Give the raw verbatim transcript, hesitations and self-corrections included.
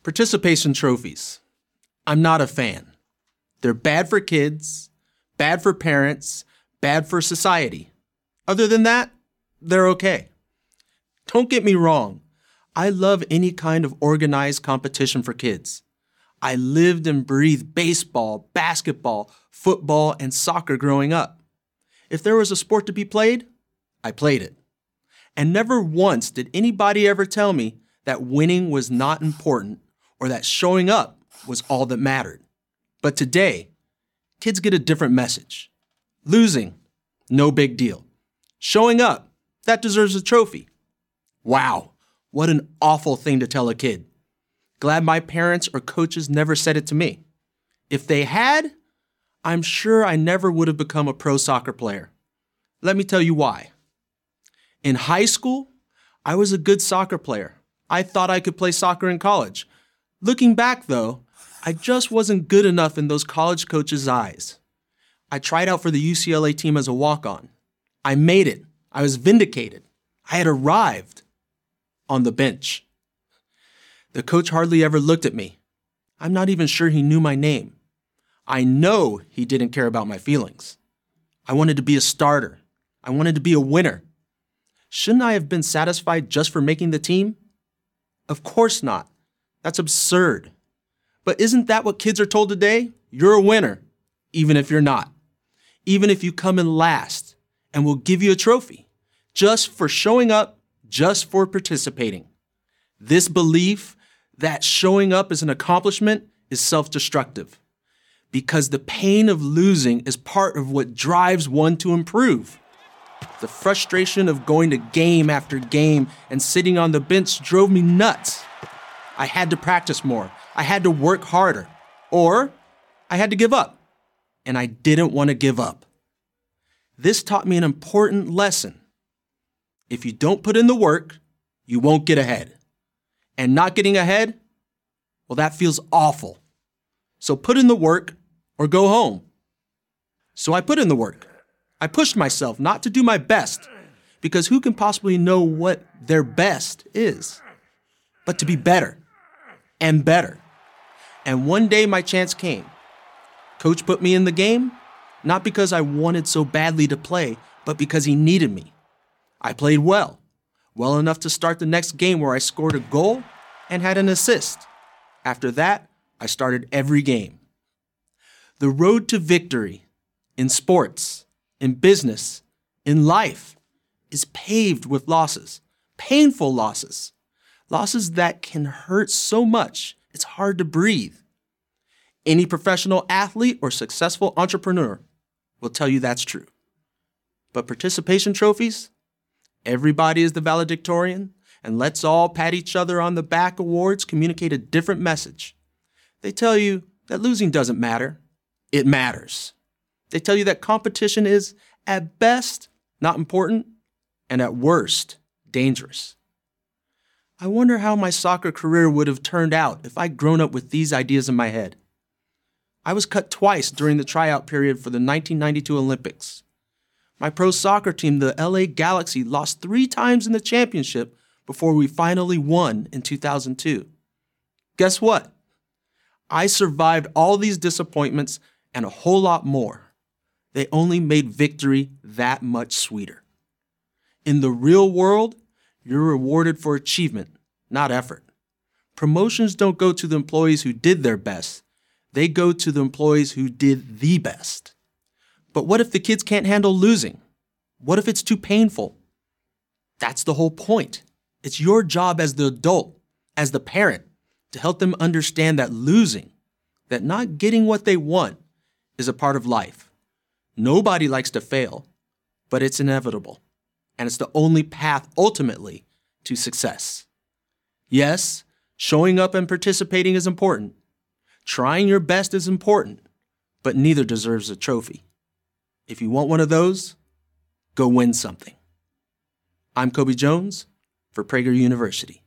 Participation trophies. I'm not a fan. They're bad for kids, bad for parents, bad for society. Other than that, they're okay. Don't get me wrong. I love any kind of organized competition for kids. I lived and breathed baseball, basketball, football, and soccer growing up. If there was a sport to be played, I played it. And never once did anybody ever tell me that winning was not important or that showing up was all that mattered. But today, kids get a different message. Losing, no big deal. Showing up, that deserves a trophy. Wow, what an awful thing to tell a kid. Glad my parents or coaches never said it to me. If they had, I'm sure I never would have become a pro soccer player. Let me tell you why. In high school, I was a good soccer player. I thought I could play soccer in college. Looking back, though, I just wasn't good enough in those college coaches' eyes. I tried out for the U C L A team as a walk-on. I made it. I was vindicated. I had arrived on the bench. The coach hardly ever looked at me. I'm not even sure he knew my name. I know he didn't care about my feelings. I wanted to be a starter. I wanted to be a winner. Shouldn't I have been satisfied just for making the team? Of course not. That's absurd. But isn't that what kids are told today? You're a winner, even if you're not. Even if you come in last, and we'll give you a trophy, just for showing up, just for participating. This belief that showing up is an accomplishment is self-destructive, because the pain of losing is part of what drives one to improve. The frustration of going to game after game and sitting on the bench drove me nuts. I had to practice more. I had to work harder. Or I had to give up. And I didn't want to give up. This taught me an important lesson. If you don't put in the work, you won't get ahead. And not getting ahead, well, that feels awful. So put in the work or go home. So I put in the work. I pushed myself not to do my best, because who can possibly know what their best is, but to be better and better. And one day my chance came. Coach put me in the game, not because I wanted so badly to play, but because he needed me. I played well, well enough to start the next game where I scored a goal and had an assist. After that, I started every game. The road to victory in sports, in business, in life is paved with losses, painful losses, losses that can hurt so much it's hard to breathe. Any professional athlete or successful entrepreneur will tell you that's true. But participation trophies? Everybody is the valedictorian, and let's all pat each other on the back awards communicate a different message. They tell you that losing doesn't matter. It matters. They tell you that competition is, at best, not important, and at worst, dangerous. I wonder how my soccer career would have turned out if I'd grown up with these ideas in my head. I was cut twice during the tryout period for the nineteen ninety-two Olympics. My pro soccer team, the L A Galaxy, lost three times in the championship before we finally won in two thousand two. Guess what? I survived all these disappointments and a whole lot more. They only made victory that much sweeter. In the real world, you're rewarded for achievement, not effort. Promotions don't go to the employees who did their best. They go to the employees who did the best. But what if the kids can't handle losing? What if it's too painful? That's the whole point. It's your job as the adult, as the parent, to help them understand that losing, that not getting what they want, is a part of life. Nobody likes to fail, but it's inevitable. And it's the only path ultimately to success. Yes, showing up and participating is important. Trying your best is important, but neither deserves a trophy. If you want one of those, go win something. I'm Kobe Jones for Prager University.